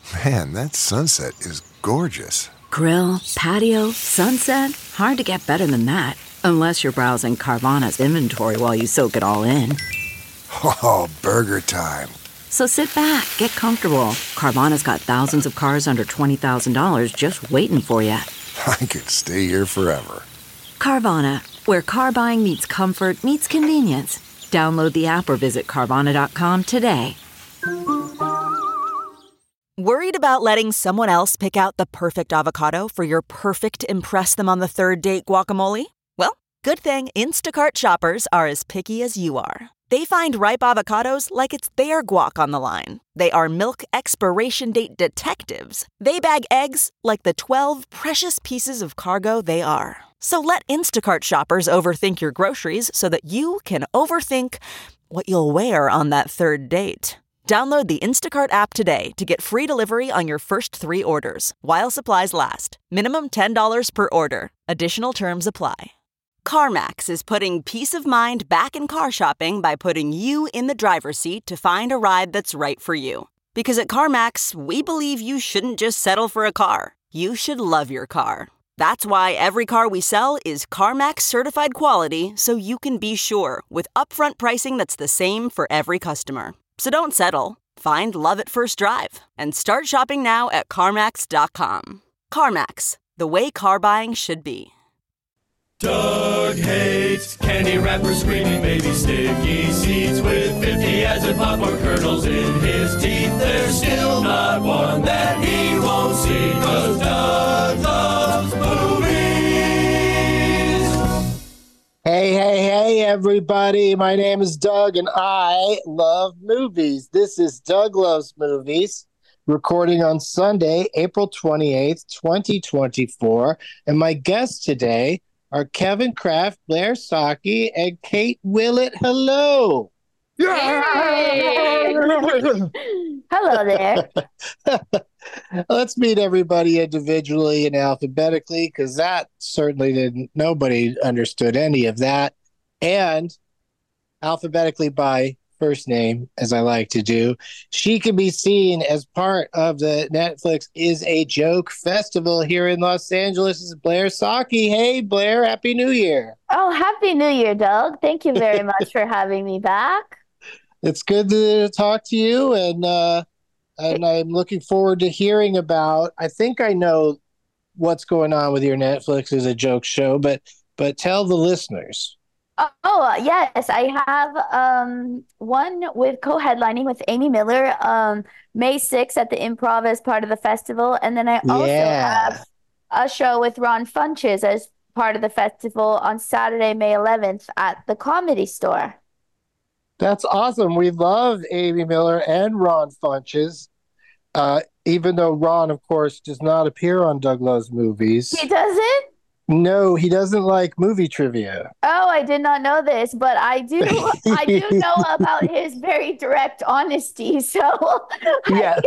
Man, that sunset is gorgeous. Grill, patio, sunset. Hard to get better than that. Unless you're browsing Carvana's inventory while you soak it all in. Oh, burger time. So sit back, get comfortable. Carvana's got thousands of cars under $20,000 just waiting for you. I could stay here forever. Carvana, where car buying meets comfort meets convenience. Download the app or visit Carvana.com today. Worried about letting someone else pick out the perfect avocado for your perfect impress them on the third date guacamole? Well, good thing Instacart shoppers are as picky as you are. They find ripe avocados like it's their guac on the line. They are milk expiration date detectives. They bag eggs like the 12 precious pieces of cargo they are. So let Instacart shoppers overthink your groceries so that you can overthink what you'll wear on that third date. Download the Instacart app today to get free delivery on your first 3 orders, while supplies last. Minimum $10 per order. Additional terms apply. CarMax is putting peace of mind back in car shopping by putting you in the driver's seat to find a ride that's right for you. Because at CarMax, we believe you shouldn't just settle for a car. You should love your car. That's why every car we sell is CarMax certified quality, so you can be sure with upfront pricing that's the same for every customer. So don't settle. Find love at first drive and start shopping now at CarMax.com. CarMax, the way car buying should be. Doug hates candy wrappers, screaming baby sticky seeds with 50 acid popcorn kernels in his teeth. There's still not one that he won't see, 'cause Doug loves movies. Hey, everybody. My name is Doug, and I love movies. This is Doug Loves Movies, recording on Sunday, April 28th, 2024. And my guests today are Kevin Kraft, Blair Saki, and Kate Willett. Hello. Hey. Hello there. Let's meet everybody individually and alphabetically, because that certainly nobody understood any of that. And alphabetically by first name, as I like to do. She can be seen as part of the Netflix Is a Joke Festival here in Los Angeles. This is Blair Saki. Hey, Blair, Happy New Year. Oh, Happy New Year, Doug. Thank you very much for having me back. It's good to talk to you, and I'm looking forward to hearing about, I think I know what's going on with your Netflix Is a Joke show, but tell the listeners. Oh, yes. I have one with co-headlining with Amy Miller, May 6th at the Improv as part of the festival. And then I also have a show with Ron Funches as part of the festival on Saturday, May 11th at the Comedy Store. That's awesome. We love Amy Miller and Ron Funches, even though Ron, of course, does not appear on Doug Loves Movies. He doesn't? No, he doesn't like movie trivia. Oh, I did not know this, but I do know about his very direct honesty. So yes.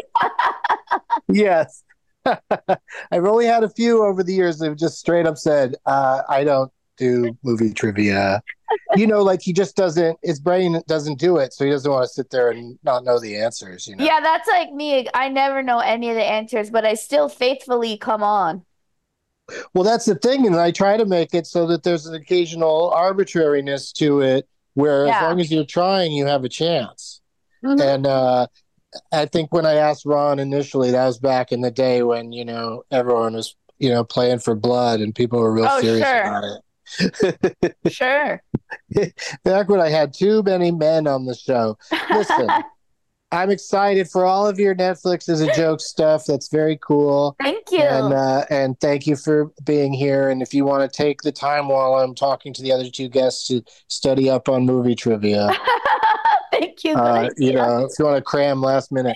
Yes. I've only had a few over the years that have just straight up said, I don't do movie trivia. Like he just doesn't, his brain doesn't do it. So he doesn't want to sit there and not know the answers, Yeah, that's like me. I never know any of the answers, but I still faithfully come on. Well, that's the thing. And I try to make it so that there's an occasional arbitrariness to it, where as long as you're trying, you have a chance. Mm-hmm. And I think when I asked Ron initially, that was back in the day when, everyone was, playing for blood and people were real serious about it. Sure. Back when I had too many men on the show. Listen, I'm excited for all of your Netflix Is a Joke stuff. That's very cool. Thank you. And thank you for being here. And if you want to take the time while I'm talking to the other two guests to study up on movie trivia. Thank you. If you want to cram last minute.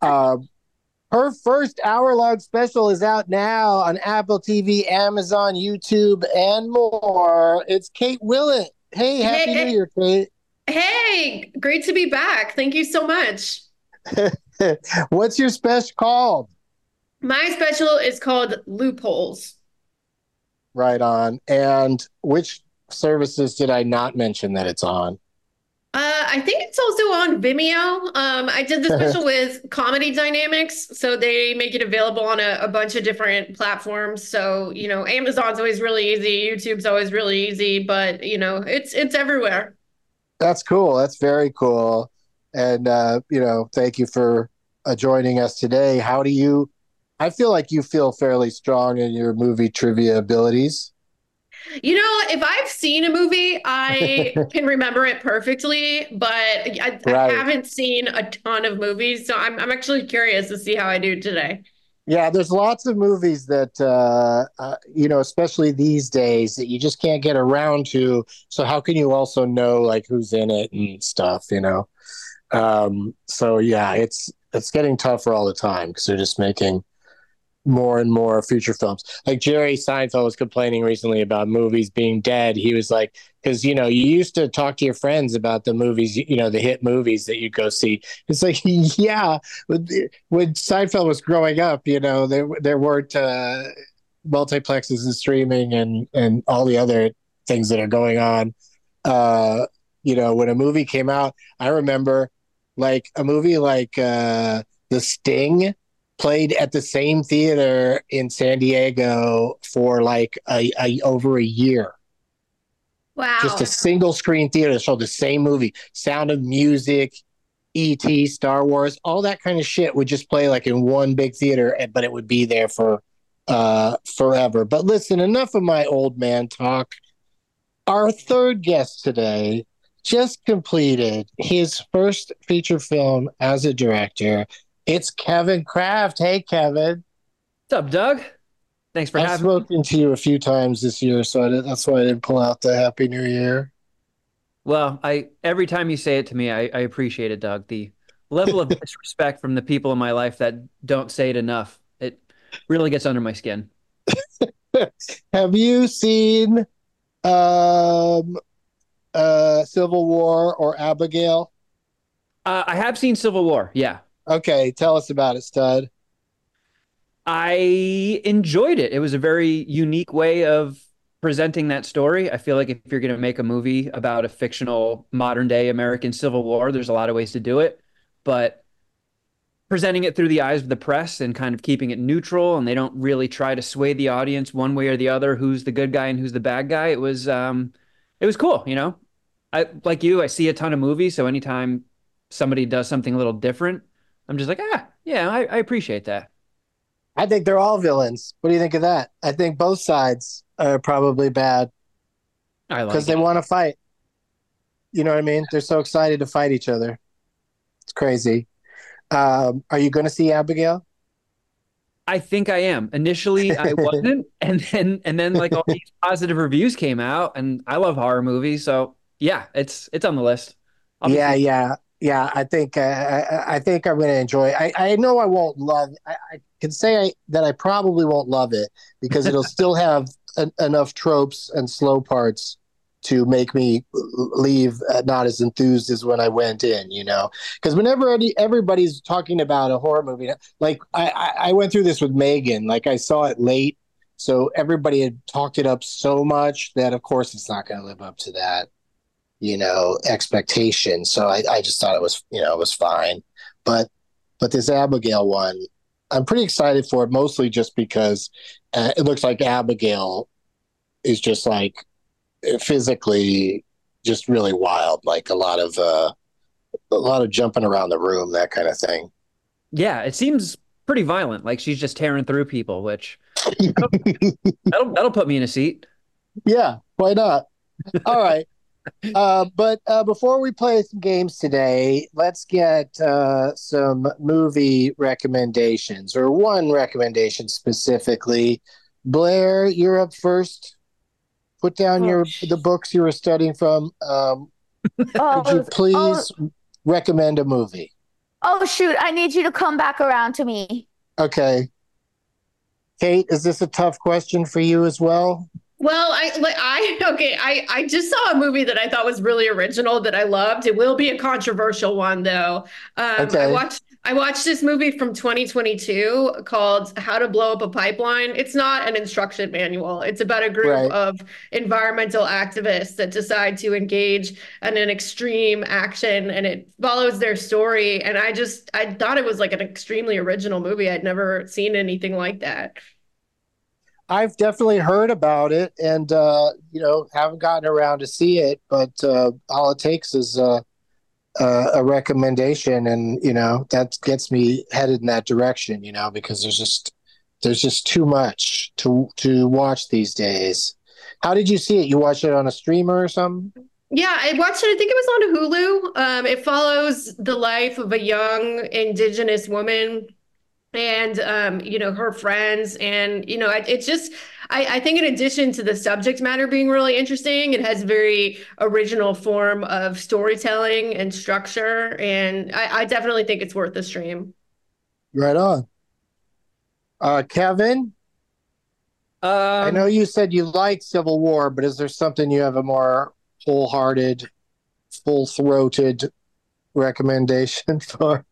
Her first hour-long special is out now on Apple TV, Amazon, YouTube, and more. It's Kate Willett. Hey, Happy New Year, Kate. Hey, great to be back. Thank you so much. What's your special called? My special is called Loopholes. Right on. And which services did I not mention that it's on? I think it's also on Vimeo. I did the special with Comedy Dynamics, so they make it available on a bunch of different platforms. So, Amazon's always really easy, YouTube's always really easy, but it's everywhere. That's cool. That's very cool. And thank you for joining us today. I feel like you feel fairly strong in your movie trivia abilities. If I've seen a movie, I can remember it perfectly, but I haven't seen a ton of movies, so I'm actually curious to see how I do today. Yeah, there's lots of movies that, especially these days, that you just can't get around to. So how can you also know like who's in it and stuff, So yeah, it's getting tougher all the time because they're just making more and more feature films. Like Jerry Seinfeld was complaining recently about movies being dead. He was like, because you used to talk to your friends about the movies, the hit movies that you go see. It's like, yeah, when Seinfeld was growing up, there weren't multiplexes and streaming and all the other things that are going on. When a movie came out, I remember like a movie like The Sting played at the same theater in San Diego for like over a year. Wow. Just a single screen theater that showed the same movie. Sound of Music, E.T., Star Wars, all that kind of shit would just play like in one big theater, but it would be there for forever. But listen, enough of my old man talk. Our third guest today just completed his first feature film as a director. It's Kevin Kraft. Hey, Kevin. What's up, Doug? Thanks for having me. I've spoken to you a few times this year, so that's why I didn't pull out the Happy New Year. Well, every time you say it to me, I appreciate it, Doug. The level of disrespect from the people in my life that don't say it enough, it really gets under my skin. Have you seen Civil War or Abigail? I have seen Civil War, yeah. Okay, tell us about it, stud. I enjoyed it. It was a very unique way of presenting that story. I feel like if you're going to make a movie about a fictional modern day American Civil War, there's a lot of ways to do it. But presenting it through the eyes of the press and kind of keeping it neutral, and they don't really try to sway the audience one way or the other, who's the good guy and who's the bad guy. It was cool, I see a ton of movies, so anytime somebody does something a little different, I'm just like, yeah, I appreciate that. I think they're all villains. What do you think of that? I think both sides are probably bad because they want to fight. You know what I mean? They're so excited to fight each other. It's crazy. Are you going to see Abigail? I think I am. Initially, I wasn't, and then like all these positive reviews came out, and I love horror movies, so yeah, it's on the list. Yeah, I think I'm going to enjoy it. I know I won't love. I can say that I probably won't love it because it'll still have enough tropes and slow parts to make me leave not as enthused as when I went in. Because whenever everybody's talking about a horror movie, like I went through this with Megan. Like I saw it late, so everybody had talked it up so much that of course it's not going to live up to that. Expectation. So I just thought it was fine. But this Abigail one, I'm pretty excited for it, mostly just because it looks like Abigail is just like physically just really wild, like a lot of jumping around the room, that kind of thing. Yeah, it seems pretty violent. Like she's just tearing through people, which that'll put me in a seat. Yeah, why not? All right. But before we play some games today, let's get some movie recommendations, or one recommendation specifically. Blair, you're up first. Put down the books you were studying from. Could you please recommend a movie? Oh, shoot. I need you to come back around to me. Okay. Kate, is this a tough question for you as well? Well, I just saw a movie that I thought was really original that I loved. It will be a controversial one though. Okay. I watched this movie from 2022 called How to Blow Up a Pipeline. It's not an instruction manual. It's about a group Right. of environmental activists that decide to engage in an extreme action, and it follows their story. And I thought it was like an extremely original movie. I'd never seen anything like that. I've definitely heard about it, and haven't gotten around to see it. But all it takes is a recommendation, and that gets me headed in that direction. Because there's just too much to watch these days. How did you see it? You watched it on a streamer or something? Yeah, I watched it. I think it was on Hulu. It follows the life of a young Indigenous woman and her friends, and it's just I think in addition to the subject matter being really interesting, it has a very original form of storytelling and structure, and I definitely think it's worth the stream. Right on. Kevin, I know you said you like Civil War, but is there something you have a more wholehearted, full-throated recommendation for?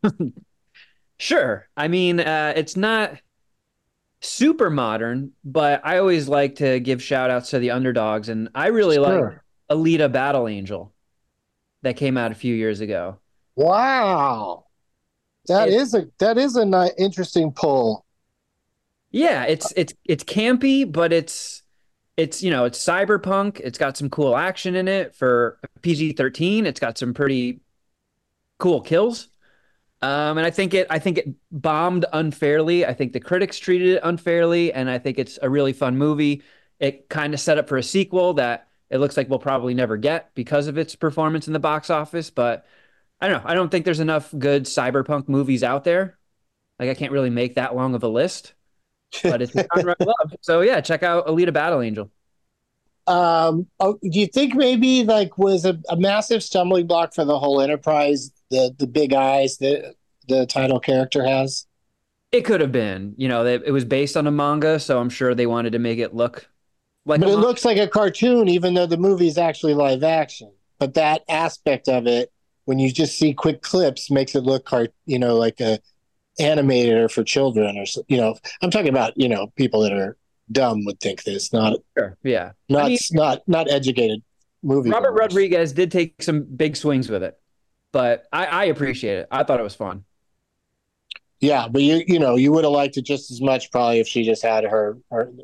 Sure. I mean, it's not super modern, but I always like to give shout outs to the underdogs, and I really like Alita Battle Angel that came out a few years ago. Wow. That is an interesting pull. Yeah, it's campy, but it's cyberpunk. It's got some cool action in it for PG-13. It's got some pretty cool kills. And I think it bombed unfairly. I think the critics treated it unfairly, and I think it's a really fun movie. It kind of set up for a sequel that it looks like we'll probably never get because of its performance in the box office. But I don't know. I don't think there's enough good cyberpunk movies out there. Like, I can't really make that long of a list, but it's a genre I love. So yeah, check out Alita Battle Angel. Do you think maybe was a massive stumbling block for the whole Enterprise, the big eyes that the title character has? It could have been. It was based on a manga, so I'm sure they wanted to make it look like But it looks like a cartoon, even though the movie is actually live action. But that aspect of it, when you just see quick clips, makes it look like a animated or for children, or I'm talking about people that are dumb would think this, not sure, yeah, not educated movie. Robert Rodriguez did take some big swings with it, but I appreciate it. I thought it was fun. Yeah, but you would have liked it just as much probably if she just had her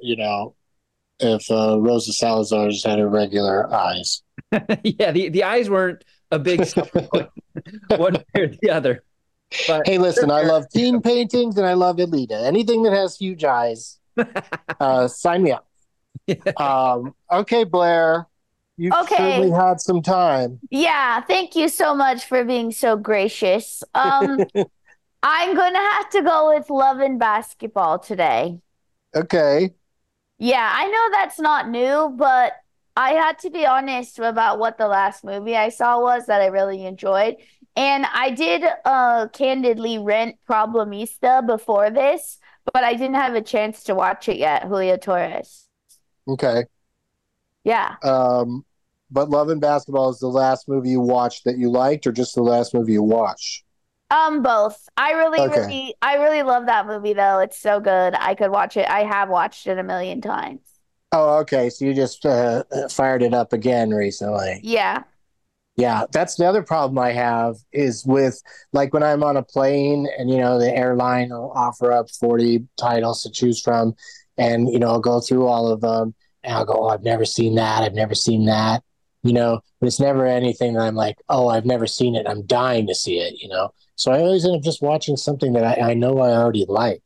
if Rosa Salazar just had her regular eyes. Yeah, the eyes weren't a big one way or the other. But hey, listen, I love teen paintings and I love Alita. Anything that has huge eyes, sign me up. Okay, Blair, you certainly had some time. Yeah, thank you so much for being so gracious. I'm gonna have to go with Love and Basketball today. Okay. Yeah, I know that's not new, but I had to be honest about what the last movie I saw was that I really enjoyed. And I did candidly rent Problemista before this, but I didn't have a chance to watch it yet, Julio Torres. Okay. Yeah. But Love and Basketball is the last movie you watched that you liked, or just the last movie you watched? Both. I really love that movie though. It's so good. I could watch it. I have watched it a million times. Oh, okay. So you just fired it up again recently. Yeah. Yeah, that's the other problem I have is with when I'm on a plane and the airline will offer up 40 titles to choose from, and I'll go through all of them and I'll go, oh, I've never seen that, but it's never anything that I'm like, oh, I've never seen it, I'm dying to see it, so I always end up just watching something that I know I already like.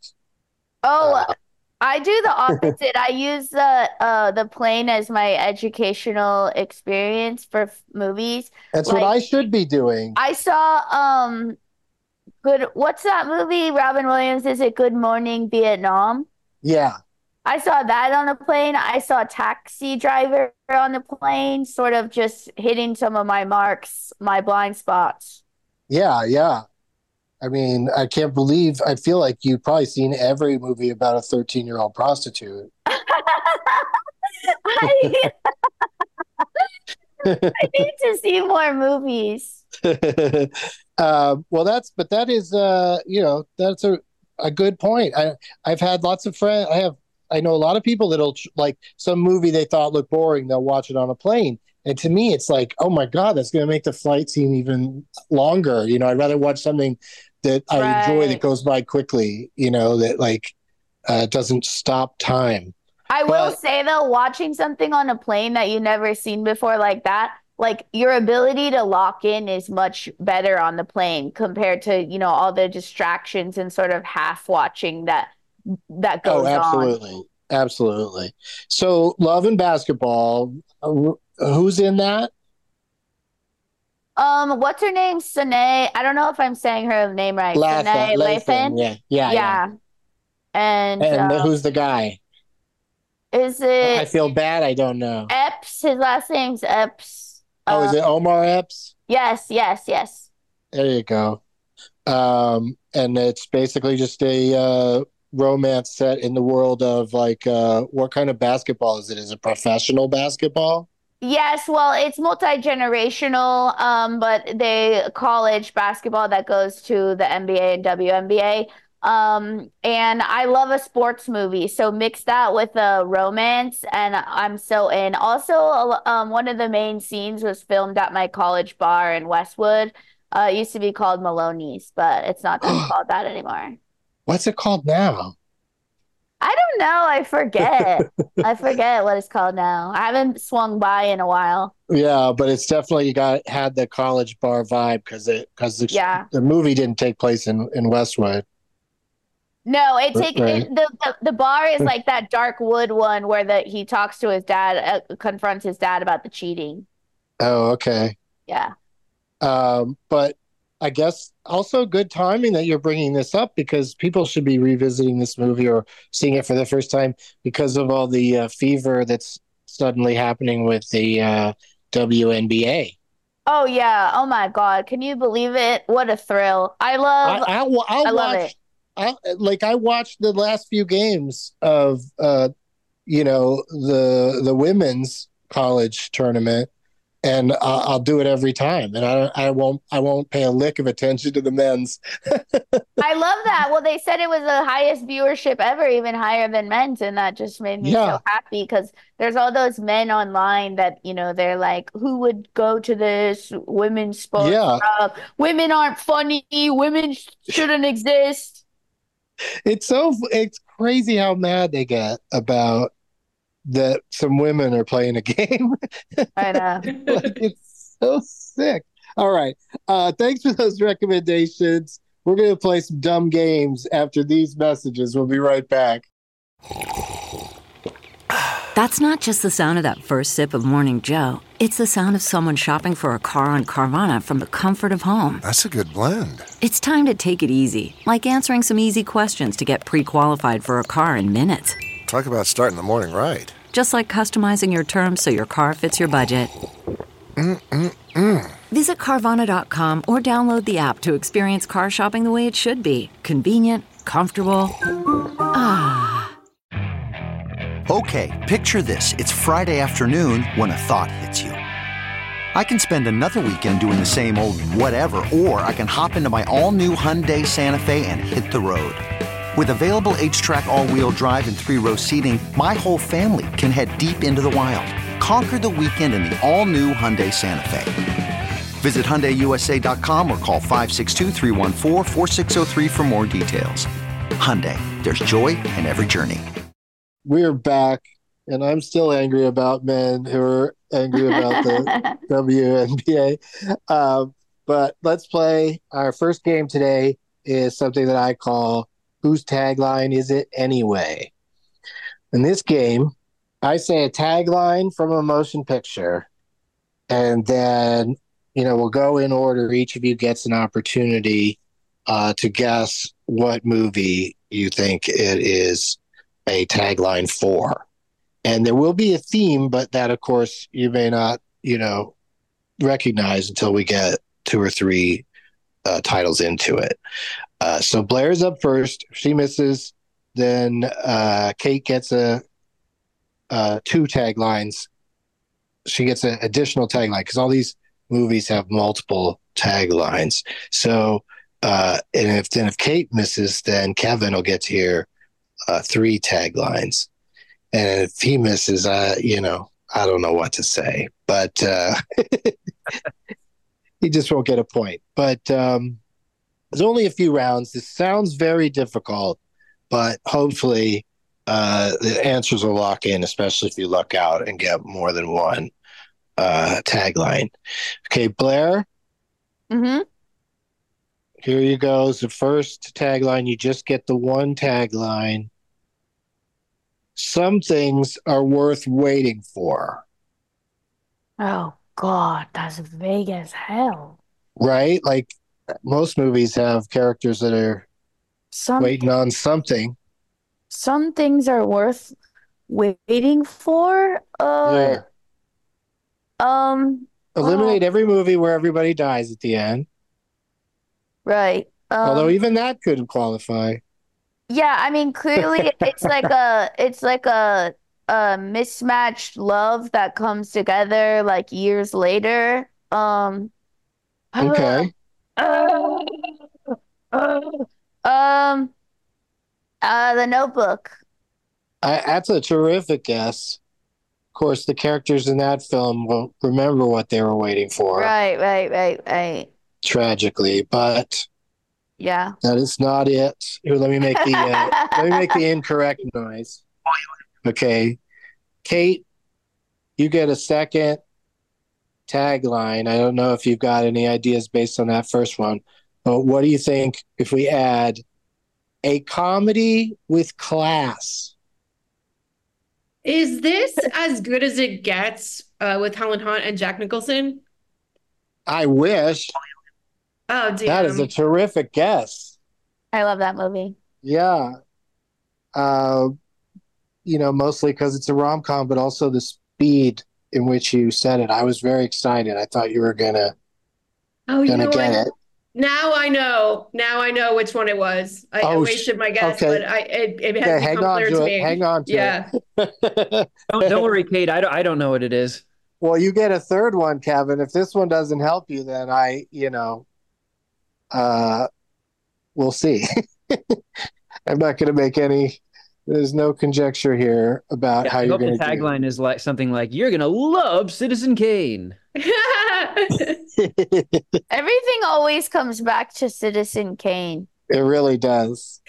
I do the opposite. I use the plane as my educational experience for movies. That's what I should be doing. I saw what's that movie? Robin Williams, is it Good Morning Vietnam? Yeah. I saw that on a plane. I saw Taxi Driver on the plane, sort of just hitting some of my marks, my blind spots. Yeah, yeah. I mean, I can't believe, I feel like you've probably seen every movie about a 13-year-old prostitute. I need to see more movies. Well, that is, that's a good point. I've had lots of friends. I know a lot of people that'll like some movie they thought looked boring. They'll watch it on a plane. And to me, it's like, oh my God, that's going to make the flight seem even longer. I'd rather watch something that I enjoy that goes by quickly, that like doesn't stop time. I will say though, watching something on a plane that you've never seen before like that, like your ability to lock in is much better on the plane compared to, all the distractions and sort of half watching that goes absolutely. on. Absolutely. So Love and Basketball, who's in that? What's her name? Sanae. I don't know if I'm saying her name right. Sanae Lathan. Yeah. And who's the guy? Is it? I feel bad. I don't know. Epps. His last name's Epps. Is it Omar Epps? Yes. There you go. And it's basically just a romance set in the world of like what kind of basketball is it? Is it professional basketball? Yes, well, it's multi-generational, but they college basketball that goes to the NBA and WNBA. And I love a sports movie, so mix that with a romance, and I'm so in. Also, one of the main scenes was filmed at my college bar in Westwood. It used to be called Maloney's, but it's not called that anymore. What's it called now? I don't know. I forget. I forget what it's called now. I haven't swung by in a while. Yeah, but it's definitely had the college bar vibe because the movie didn't take place in Westwood. No, the bar is like that dark wood one where he talks to his dad, confronts his dad about the cheating. Oh, okay. Yeah. But I guess also good timing that you're bringing this up because people should be revisiting this movie or seeing it for the first time because of all the fever that's suddenly happening with the WNBA. Oh yeah! Oh my God! Can you believe it? What a thrill! I love it. I watched the last few games of the women's college tournament. And I'll do it every time, and I won't pay a lick of attention to the men's. I love that. Well, they said it was the highest viewership ever, even higher than men's, and that just made me so happy because there's all those men online that they're like, who would go to this women's sport? Yeah, women aren't funny. Women shouldn't exist. It's crazy how mad they get about that some women are playing a game. I know. It's so sick. All right. Thanks for those recommendations. We're going to play some dumb games after these messages. We'll be right back. That's not just the sound of that first sip of Morning Joe. It's the sound of someone shopping for a car on Carvana from the comfort of home. That's a good blend. It's time to take it easy, like answering some easy questions to get pre-qualified for a car in minutes. Talk about starting the morning right. Just like customizing your terms so your car fits your budget. Visit Carvana.com or download the app to experience car shopping the way it should be. Convenient, comfortable. Ah. Okay, picture this. It's Friday afternoon when a thought hits you. I can spend another weekend doing the same old whatever, or I can hop into my all-new Hyundai Santa Fe and hit the road. With available H-Track all-wheel drive and 3-row seating, my whole family can head deep into the wild. Conquer the weekend in the all-new Hyundai Santa Fe. Visit HyundaiUSA.com or call 562-314-4603 for more details. Hyundai, there's joy in every journey. We're back, and I'm still angry about men who are angry about the WNBA. But let's play. Our first game today is something that I call Whose Tagline Is It Anyway? In this game, I say a tagline from a motion picture, and then, we'll go in order. Each of you gets an opportunity to guess what movie you think it is a tagline for. And there will be a theme, but that, of course, you may not, recognize until we get 2 or 3 titles into it. So Blair's up first. If she misses, then Kate gets 2 taglines she gets an additional tagline because all these movies have multiple taglines. So, and if Kate misses, then Kevin will get to hear 3 taglines. And if he misses, I don't know what to say, but he just won't get a point. But there's only a few rounds. This sounds very difficult, but hopefully the answers will lock in, especially if you luck out and get more than one tagline. Okay, Blair. Mm-hmm. Here you go. The first tagline. You just get the one tagline. Some things are worth waiting for. Oh, God, that's vague as hell. Right? Like most movies have characters that are waiting on something. Some things are worth waiting for. Yeah. Eliminate every movie where everybody dies at the end. Right. Although even that could qualify. Yeah, I mean, clearly it's like a mismatched love that comes together like years later. Okay. The Notebook. That's a terrific guess. Of course, the characters in that film won't remember what they were waiting for. Right. Tragically, but yeah, that is not it. Here, let me make the incorrect noise. Okay, Kate, you get a second tagline. I don't know if you've got any ideas based on that first one, but what do you think if we add a comedy with class? Is this as good as it gets with Helen Hunt and Jack Nicholson? I wish. Oh, damn. That is a terrific guess. I love that movie. Yeah. Mostly because it's a rom-com, but also the speed in which you said it. I was very excited. I thought you were gonna get it. Now I know which one it was. I wasted my guess, okay. but it has become clear to me. Hang on to it. Don't worry, Kate. I don't know what it is. Well, you get a third one, Kevin. If this one doesn't help you, then we'll see. I'm not going to make any. There's no conjecture here about how you're going to do. The tagline is like something like, "You're going to love Citizen Kane." Everything always comes back to Citizen Kane. It really does.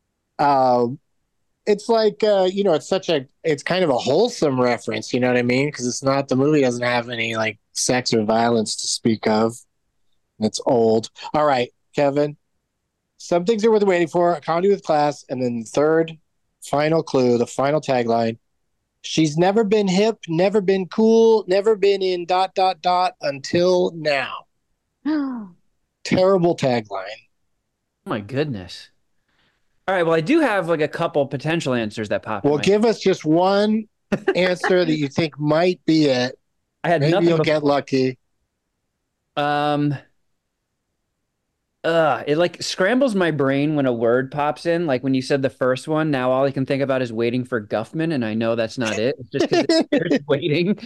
It's like it's kind of a wholesome reference, you know what I mean? Because it's not, the movie doesn't have any like sex or violence to speak of. It's old. All right, Kevin. Some things are worth waiting for. A comedy with class, and then the third final clue, the final tagline. She's never been hip, never been cool, never been in ... until now. Terrible tagline. Oh my goodness. All right, well, I do have like a couple potential answers that pop. Well, give us just one answer that you think might be it. Maybe you'll get lucky. It like scrambles my brain when a word pops in. Like when you said the first one, now all I can think about is waiting for Guffman, and I know that's not it. It's just because it's waiting.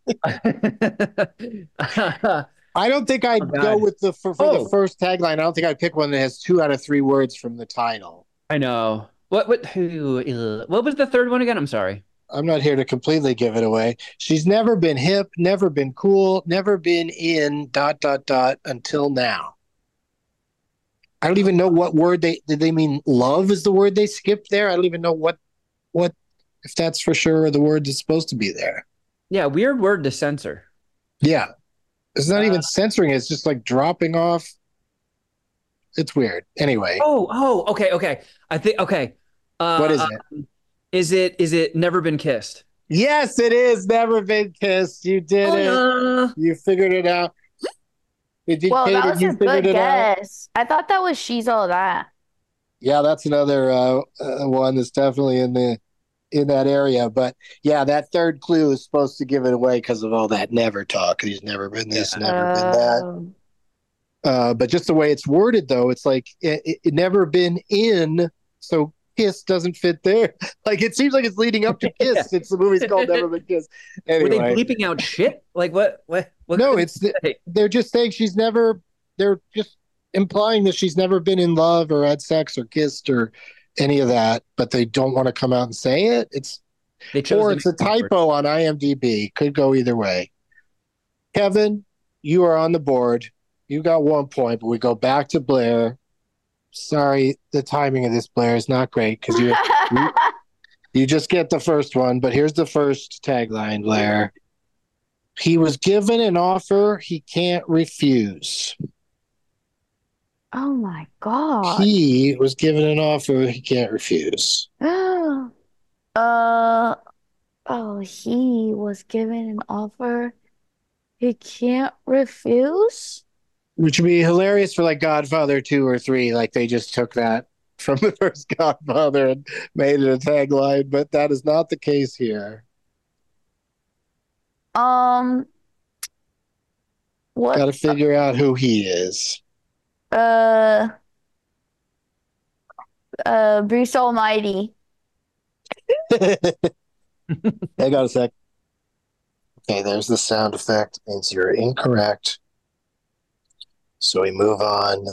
I don't think I'd go with the the first tagline. I don't think I'd pick one that has 2 out of 3 words from the title. I know. What was the third one again? I'm sorry. I'm not here to completely give it away. She's never been hip, never been cool, never been in ... until now. I don't even know what word did they mean love is the word they skipped there? I don't even know what if that's for sure the word that's supposed to be there. Yeah, weird word to censor. Yeah. It's not even censoring, it's just like dropping off. It's weird. Anyway. Okay. I think what is it? Is it Never Been Kissed? Yes, it is Never Been Kissed. You did it. You figured it out. That was a good guess. I thought that was She's All That. Yeah, that's another one that's definitely in that area. But yeah, that third clue is supposed to give it away because of all that never talk. He's never been this, never been that. But just the way it's worded, though, it's like it never been in. So Kiss doesn't fit there. Like, it seems like it's leading up to Kiss since the movie's called Never Been Kissed. Anyway. Were they bleeping out shit? Like, what No, they're just saying they're just implying that she's never been in love or had sex or kissed or any of that, but they don't want to come out and say it. It's a typo on IMDb. Could go either way. Kevin, you are on the board. You got 1 point, but we go back to Blair. Sorry, the timing of this, Blair, is not great because you just get the first one. But here's the first tagline, Blair. He was given an offer he can't refuse. Oh my God. He was given an offer he can't refuse. He was given an offer he can't refuse? Which would be hilarious for like Godfather 2 or 3. Like they just took that from the first Godfather and made it a tagline, but that is not the case here. What? Got to figure out who he is. Bruce Almighty. I got a sec. Okay, there's the sound effect. Means you're incorrect. So we move on.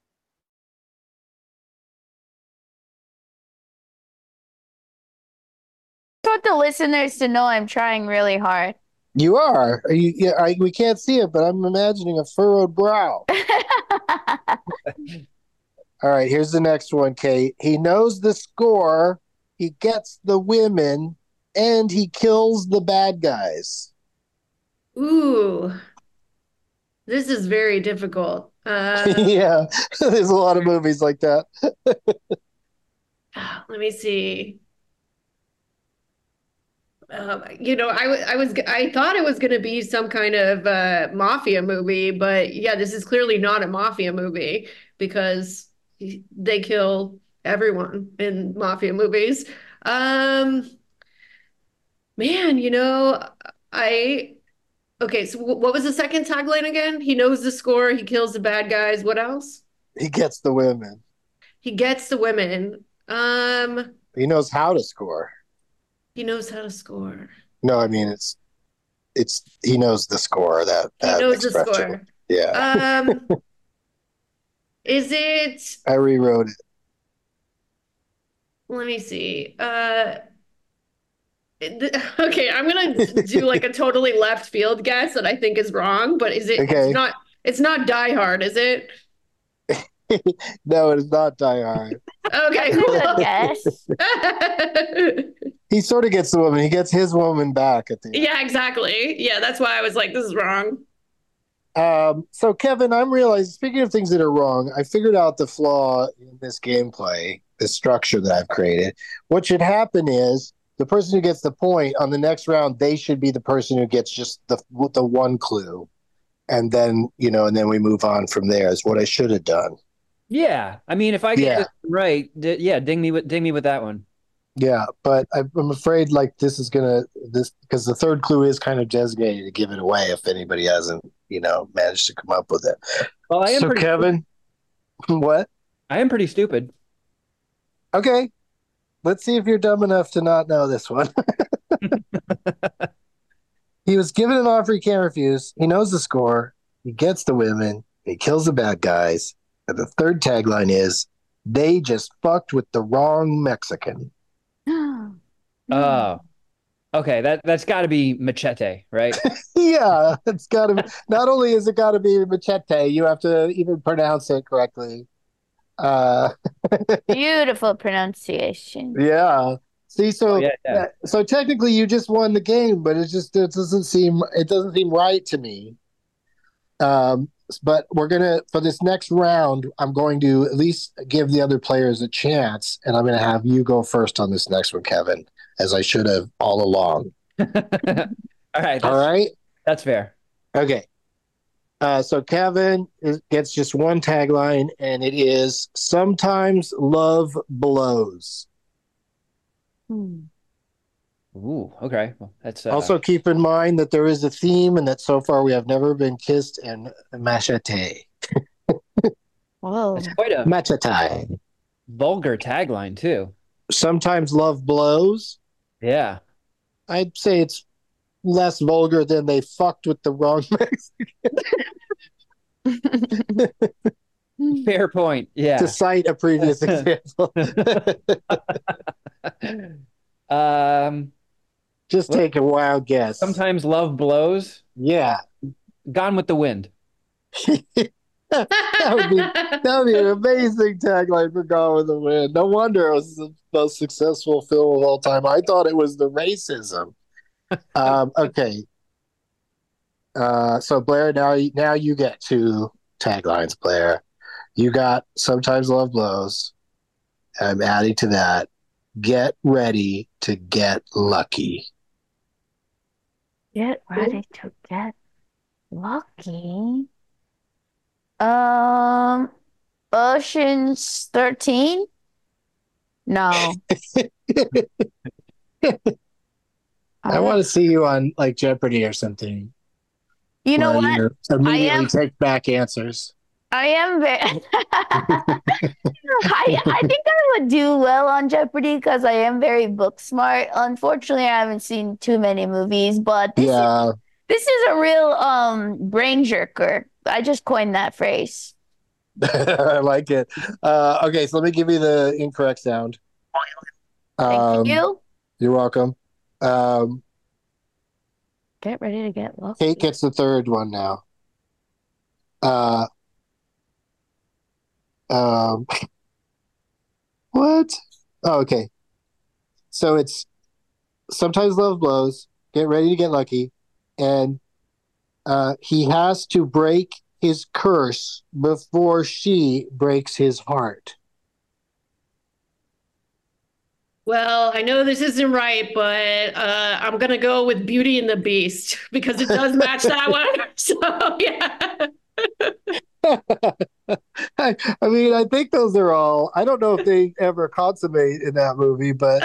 I want the listeners to know I'm trying really hard. You are. We can't see it, but I'm imagining a furrowed brow. All right, here's the next one, Kate. He knows the score, he gets the women, and he kills the bad guys. Ooh, this is very difficult. Yeah, there's a lot of movies like that. Let me see. I thought it was going to be some kind of mafia movie, but yeah, this is clearly not a mafia movie because they kill everyone in mafia movies. Man, okay, so what was the second tagline again? He knows the score, he kills the bad guys. What else? He gets the women. He gets the women. He knows how to score. He knows how to score. No, I mean it's he knows the score. He knows the score. Yeah. Is it? I rewrote it. Let me see. Okay, I'm gonna do like a totally left field guess that I think is wrong, but is it? Okay. It's not Die Hard, is it? No, it is not Die Hard. Okay, Good guess. He sort of gets the woman. He gets his woman back at the end. Yeah, exactly. Yeah, that's why I was like, this is wrong. So, Kevin, I'm realizing, speaking of things that are wrong, I figured out the flaw in this gameplay, the structure that I've created. What should happen is the person who gets the point on the next round, they should be the person who gets just the one clue. And then, and then we move on from there is what I should have done. Yeah. I mean, if I get this right, ding me with that one. Yeah, but I'm afraid this because the third clue is kind of designated to give it away if anybody hasn't, managed to come up with it. Well, I am so Kevin, what? I am pretty stupid. Okay, let's see if you're dumb enough to not know this one. He was given an offer he can't refuse. He knows the score. He gets the women. He kills the bad guys. And the third tagline is, they just fucked with the wrong Mexican. Oh, okay. That's got to be Machete, right? Yeah, it's got to be. Not only is it got to be Machete, you have to even pronounce it correctly. Beautiful pronunciation. Yeah. See, so so technically you just won the game, but it doesn't seem right to me. But for this next round, I'm going to at least give the other players a chance, and I'm going to have you go first on this next one, Kevin, as I should have all along. All right. That's fair. Okay. So Kevin gets just one tagline, and it is, sometimes love blows. Ooh, okay. Well, that's also keep in mind that there is a theme, and that so far we have never been kissed and machete. Whoa, that's quite a machete. Vulgar tagline too. Sometimes Love Blows. Yeah. I'd say it's less vulgar than They Fucked with the Wrong Mexican. Fair point. Yeah. To cite a previous example. Just take a wild guess. Sometimes Love Blows. Yeah. Gone with the Wind. that would be an amazing tagline for Gone with the Wind. No wonder it was the most successful film of all time. I thought it was the racism. Okay. So Blair, now you get 2 taglines, Blair. You got Sometimes Love Blows. I'm adding to that. Get ready to get lucky. Get ready to get lucky. Ocean's 13? No. I want to see you on like Jeopardy or something. You know what? Immediately take back answers. I am very. I think I would do well on Jeopardy because I am very book smart. Unfortunately, I haven't seen too many movies, but this is a real brain jerker. I just coined that phrase. I like it. Okay, so let me give you the incorrect sound. Thank you. You're welcome. Get ready to get lucky. Kate gets the third one now. What? Oh, okay. So it's Sometimes Love Blows, Get Ready to Get Lucky, and he has to break his curse before she breaks his heart. Well, I know this isn't right, but I'm going to go with Beauty and the Beast because it does match that one. So, yeah. I mean, I think those are all. I don't know if they ever consummate in that movie, but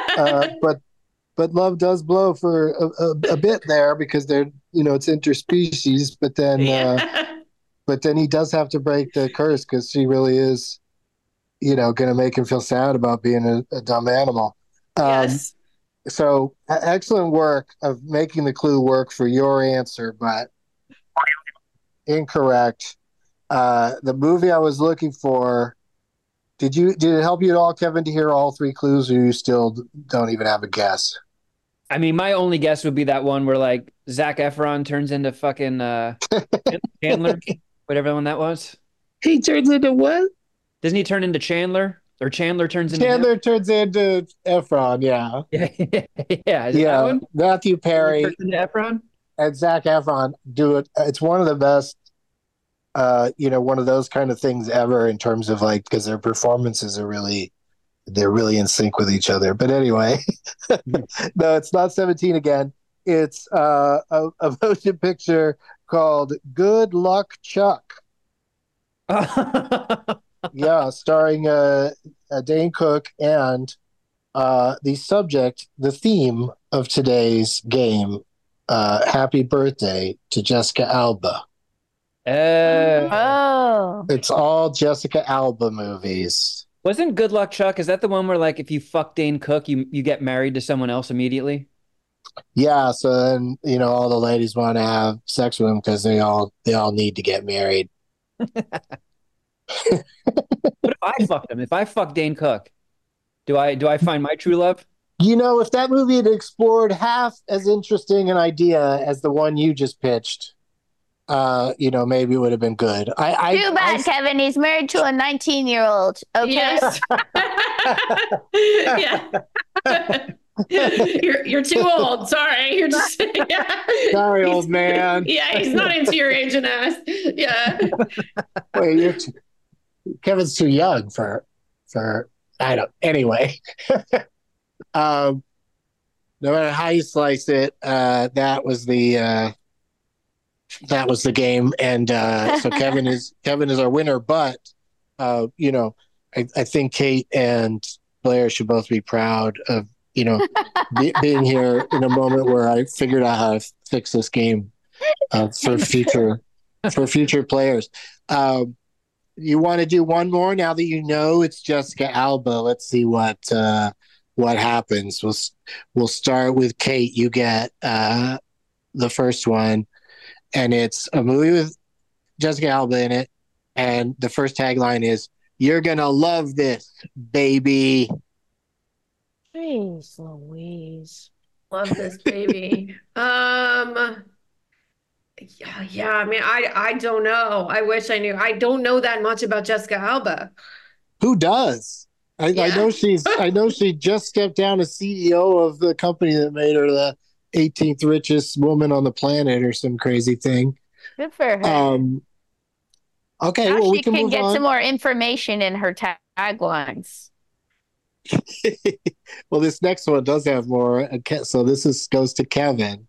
love does blow for a bit there because they're, it's interspecies. But then he does have to break the curse because she really is, going to make him feel sad about being a dumb animal. Yes. So excellent work of making the clue work for your answer, but incorrect. The movie I was looking for, did it help you at all, Kevin, to hear all 3 clues, or you still don't even have a guess? I mean, my only guess would be that one where like Zac Efron turns into fucking Chandler, whatever the one that was. He turns into what? Doesn't he turn into Chandler? Or Chandler turns into Efron, yeah. Yeah. Is that one? Matthew Perry turns into Efron? And Zac Efron do it. It's one of the best, one of those kind of things ever in terms of like, because their performances are they're really in sync with each other. But anyway, no, it's not 17 again. It's a motion picture called Good Luck Chuck. Yeah, starring Dane Cook, and the theme of today's game, Happy Birthday to Jessica Alba. Oh. It's all Jessica Alba movies. Wasn't Good Luck Chuck, is that the one where like if you fuck Dane Cook, you get married to someone else immediately? Yeah, so then, all the ladies want to have sex with him because they all need to get married. What if I fucked him? If I fuck Dane Cook, do I find my true love? If that movie had explored half as interesting an idea as the one you just pitched, maybe it would have been good. Too bad, Kevin. He's married to a 19-year-old. Okay. Yes. Yeah. You're too old. Sorry. You're just sorry, old man. Yeah, he's not into your age and ass. Yeah. Wait, Kevin's too young for anyway. No matter how you slice it, that was the game, and so Kevin is our winner. But I think Kate and Blair should both be proud of being here in a moment where I figured out how to fix this game for future players. You want to do one more now that you know it's Jessica Alba? Let's see what happens. We'll start with Kate. You get the first one, and it's a movie with Jessica Alba in it, and the first tagline is "You're gonna love this, baby." Jeez Louise. Love this baby. Yeah, I mean, I don't know. I wish I knew. I don't know that much about Jessica Alba. Who does? I know she just stepped down as CEO of the company that made her the 18th richest woman on the planet or some crazy thing. Good for her. Okay, now well, she we can can move get on. some more information in her taglines. Well, this next one does have more. So this goes to Kevin.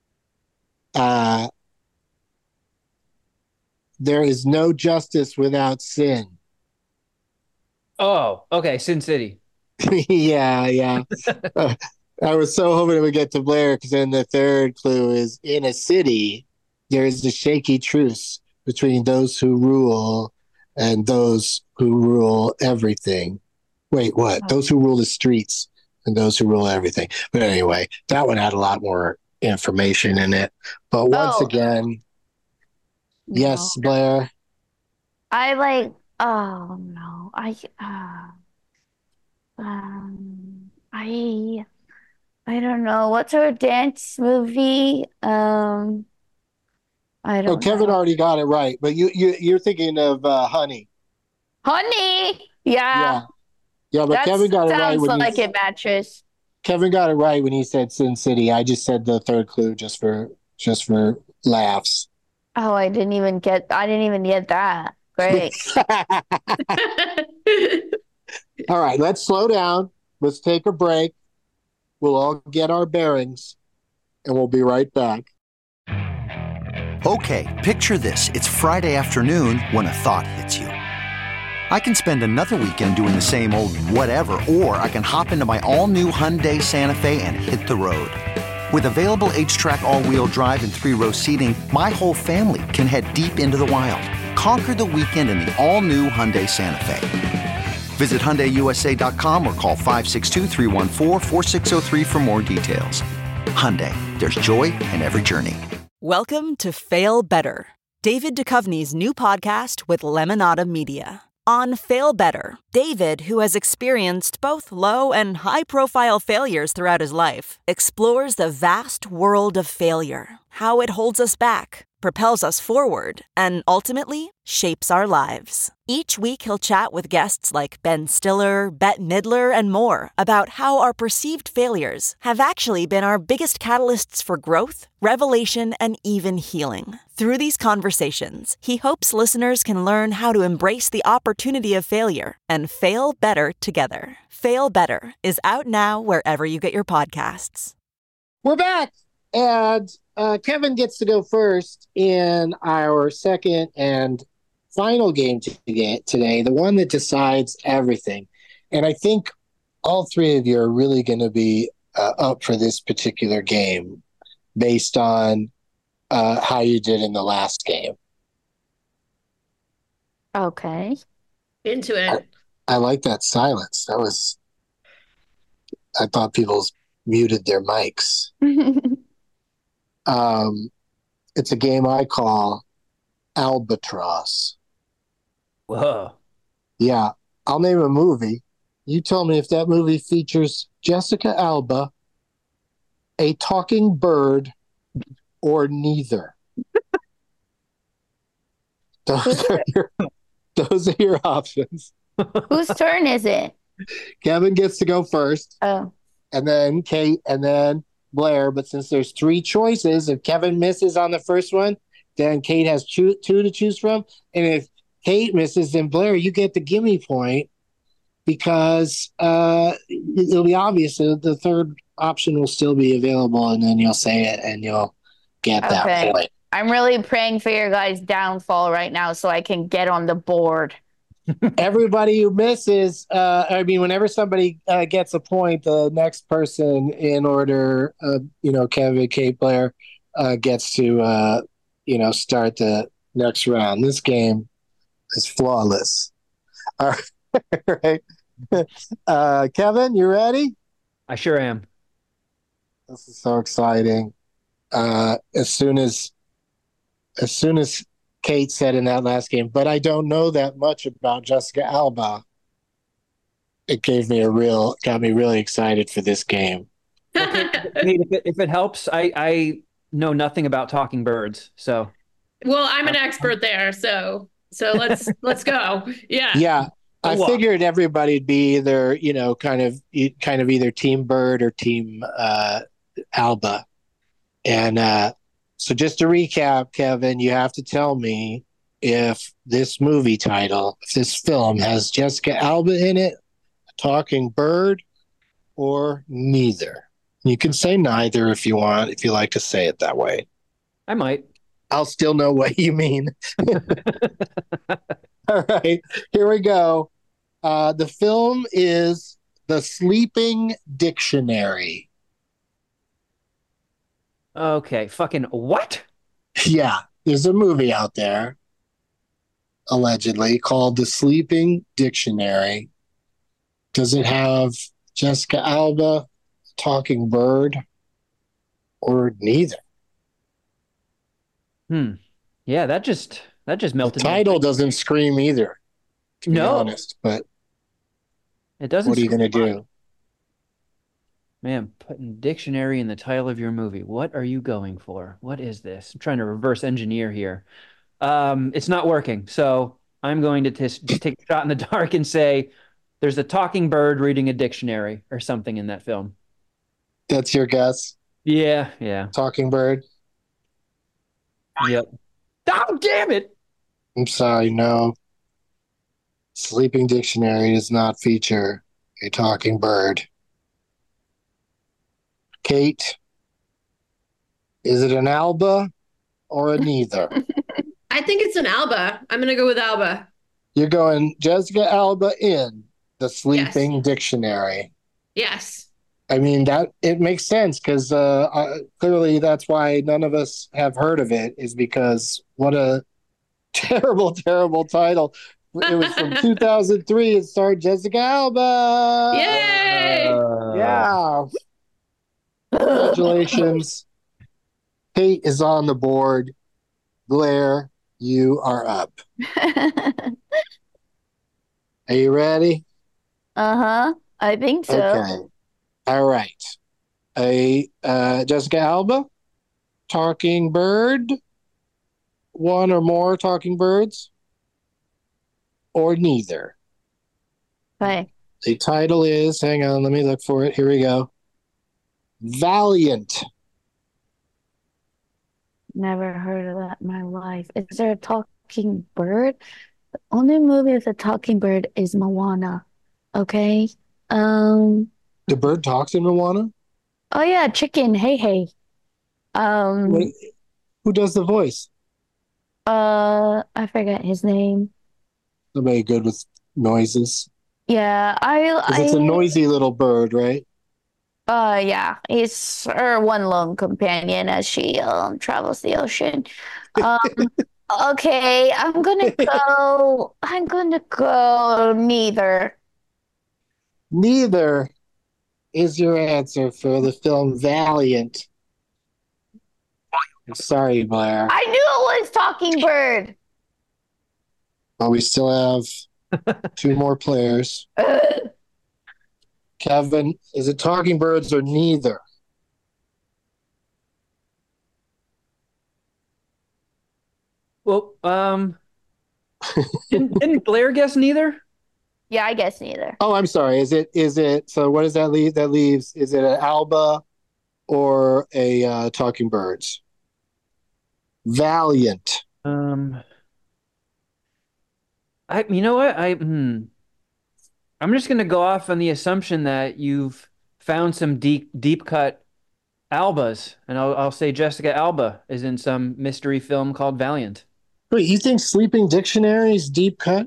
There is no justice without sin. Oh, okay. Sin City. Yeah. I was so hoping it would get to Blair because then the third clue is in a city, there is a shaky truce between those who rule and those who rule everything. Wait, what? Those who rule the streets and those who rule everything. But anyway, that one had a lot more information in it. But once again, yes, Blair. I don't know. What's her dance movie? I don't Kevin know. already got it right, but you're thinking of Honey. Honey. Yeah. Yeah, but Kevin got it right sounds when like it matches. Kevin got it right when he said Sin City. I just said the third clue just for laughs. Oh, I didn't even get that. Great. All right, let's slow down. Let's take a break. We'll all get our bearings, and we'll be right back. Okay, picture this. It's Friday afternoon when a thought hits you. I can spend another weekend doing the same old whatever, or I can hop into my all-new Hyundai Santa Fe and hit the road. With available H-Track all-wheel drive and 3-row seating, my whole family can head deep into the wild. Conquer the weekend in the all-new Hyundai Santa Fe. Visit HyundaiUSA.com or call 562-314-4603 for more details. Hyundai, there's joy in every journey. Welcome to Fail Better, David Duchovny's new podcast with Lemonada Media. On Fail Better, David, who has experienced both low and high-profile failures throughout his life, explores the vast world of failure, how it holds us back, propels us forward, and ultimately shapes our lives. Each week he'll chat with guests like Ben Stiller, Bette Midler, and more about how our perceived failures have actually been our biggest catalysts for growth, revelation, and even healing. Through these conversations, he hopes listeners can learn how to embrace the opportunity of failure and fail better together. Fail Better is out now wherever you get your podcasts. We're back, and Kevin gets to go first in our second and final game today, the one that decides everything. And I think all three of you are really going to be up for this particular game based on how you did in the last game. Okay. Into it. I like that silence. I thought people muted their mics. It's a game I call Albatross. Whoa. Yeah. I'll name a movie. You tell me if that movie features Jessica Alba, a talking bird, or neither. Those are your options. Whose turn is it? Kevin gets to go first. Oh. And then Kate, and then Blair. But since there's three choices, if Kevin misses on the first one, then Kate has two to choose from. And if Kate misses, then Blair, you get the gimme point because it'll be obvious that the third option will still be available, and then you'll say it and you'll get that point. I'm really praying for your guys' downfall right now so I can get on the board. Everybody who misses, whenever somebody gets a point, the next person in order, Kevin, Kate, Blair, gets to, start the next round. This game is flawless. All right. Kevin, you ready? I sure am. This is so exciting. As soon as Kate said in that last game, but I don't know that much about Jessica Alba. It got me really excited for this game. Okay, if it helps, I know nothing about talking birds, so. Well, I'm an expert there, so let's go. Yeah. Yeah. I figured everybody'd be either, kind of either Team Bird or Team Alba. And so just to recap, Kevin, you have to tell me if this film has Jessica Alba in it, a talking bird, or neither. You can say neither if you want, if you like to say it that way. I might. I'll still know what you mean. All right, here we go. The film is The Sleeping Dictionary. Okay, fucking what? Yeah, there's a movie out there, allegedly, called The Sleeping Dictionary. Does it have Jessica Alba, talking bird, or neither? Yeah, that just melted. The title doesn't scream either, to be honest, but it doesn't. What are you going to do? Man, putting dictionary in the title of your movie. What are you going for? What is this? I'm trying to reverse engineer here. It's not working. So I'm going to just take a shot in the dark and say there's a talking bird reading a dictionary or something in that film. That's your guess? Yeah. Talking bird? Yep. Oh, damn it! I'm sorry, no. Sleeping Dictionary does not feature a talking bird. Kate, is it an Alba or a neither? I think it's an Alba. I'm going to go with Alba. You're going Jessica Alba in The Sleeping Dictionary. Yes. I mean, that it makes sense because clearly that's why none of us have heard of it, is because what a terrible, terrible title. It was from 2003. It starred Jessica Alba. Yay! Yeah. Congratulations. Kate is on the board. Blair, you are up. Are you ready? Uh-huh. I think so. Okay. All right. Jessica Alba, talking bird, one or more talking birds, or neither. Okay. The title is, hang on, let me look for it. Here we go. Valiant. Never heard of that in my life. Is there a talking bird? The only movie with a talking bird is Moana. Okay. The bird talks in Moana? Oh yeah, chicken. Hey. Wait, who does the voice? I forget his name. Somebody good with noises. Yeah, It's a noisy little bird, right? Yeah, he's her one lone companion as she travels the ocean. Okay, I'm gonna go neither. Neither is your answer for the film Valiant. I'm sorry, Blair. I knew it was Talking Bird. But we still have two more players. Kevin, is it Talking Birds or neither? Well, didn't Blair guess neither? Yeah, I guess neither. Oh, I'm sorry. Is it, so what does that leave? That leaves, is it an Alba or a Talking Birds? Valiant. You know what? I'm just gonna go off on the assumption that you've found some deep cut Albas, and I'll say Jessica Alba is in some mystery film called Valiant. Wait, you think Sleeping Dictionary is deep cut?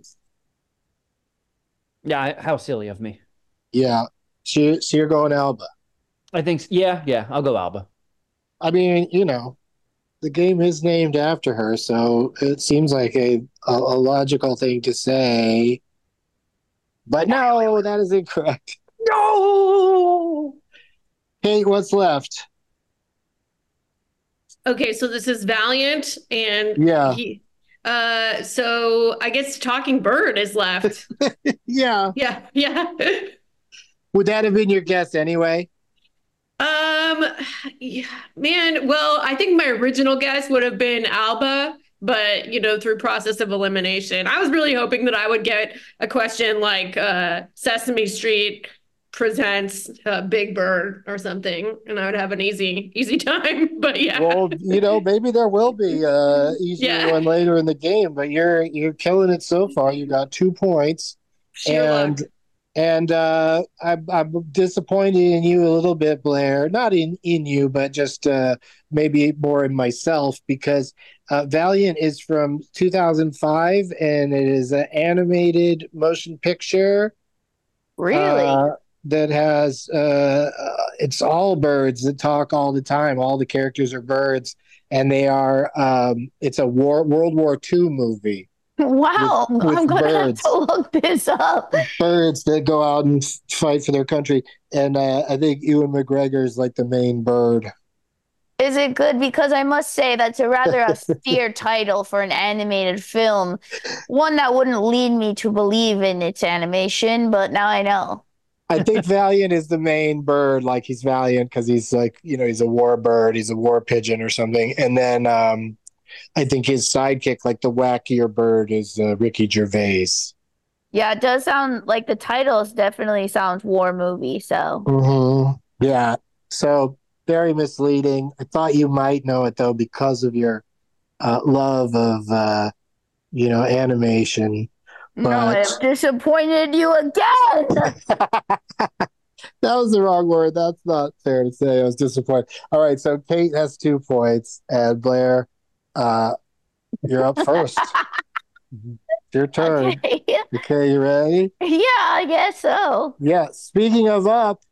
Yeah, how silly of me. Yeah. So you're going Alba. I think, yeah, I'll go Alba. I mean, the game is named after her, so it seems like a logical thing to say. But no, that is incorrect. No. Kate, what's left? Okay, so this is Valiant, and Yeah. so I guess Talking Bird is left. Yeah. Yeah. Would that have been your guess anyway? Yeah, man, well, I think my original guess would have been Alba, but through process of elimination, I was really hoping that I would get a question like Sesame Street presents Big Bird or something, and I would have an easy time. But yeah. Well, maybe there will be easier one later in the game, but you're killing it so far. You got 2 points. And I'm disappointed in you a little bit, Blair. Not in you, but just maybe more in myself, because Valiant is from 2005, and it is an animated motion picture. Really? That has it's all birds that talk all the time. All the characters are birds, and they are. It's a World War II movie. Wow, I'm going to have to look this up. Birds that go out and fight for their country. And I think Ewan McGregor is like the main bird. Is it good? Because I must say that's a rather austere title for an animated film. One that wouldn't lead me to believe in its animation, but now I know. I think Valiant is the main bird. Like, he's Valiant because he's like, he's a war bird. He's a war pigeon or something. And then I think his sidekick, like the wackier bird, is Ricky Gervais. Yeah, it does sound like the title definitely sounds war movie. So yeah, so very misleading. I thought you might know it though because of your love of animation. No, I've disappointed you again. That was the wrong word. That's not fair to say. I was disappointed. All right, so Kate has 2 points, and Blair, you're up first. Your turn. Okay, you ready? Yeah, I guess so. Yeah. Speaking of up.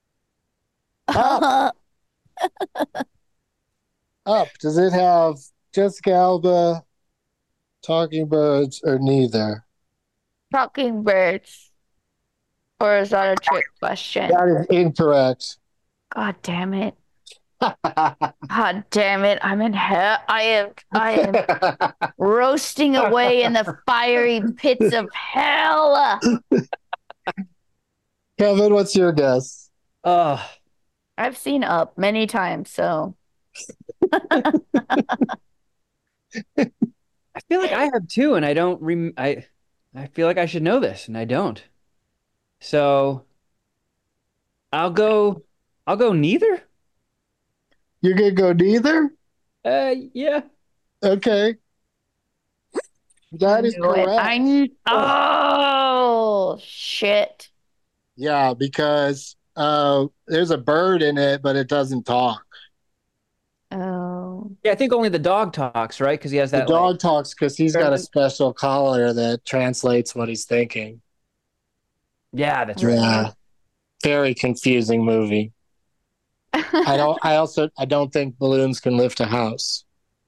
Up. Does it have Jessica Alba, Talking Birds, or neither? Talking Birds. Or is that a trick question? That is incorrect. God damn it. God damn it. I'm in hell. I am roasting away in the fiery pits of hell. Kevin, what's your guess? I've seen Up many times, so. I feel like I have too, and I don't I feel like I should know this, and I don't. So I'll go neither. You're gonna go neither? Yeah. Okay. That is correct. Oh shit. Yeah, because there's a bird in it, but it doesn't talk. Oh. Yeah, I think only the dog talks, right? Because he has that. The dog talks because he's got a special collar that translates what he's thinking. Yeah, that's right. Yeah. Very confusing movie. I don't think balloons can lift a house.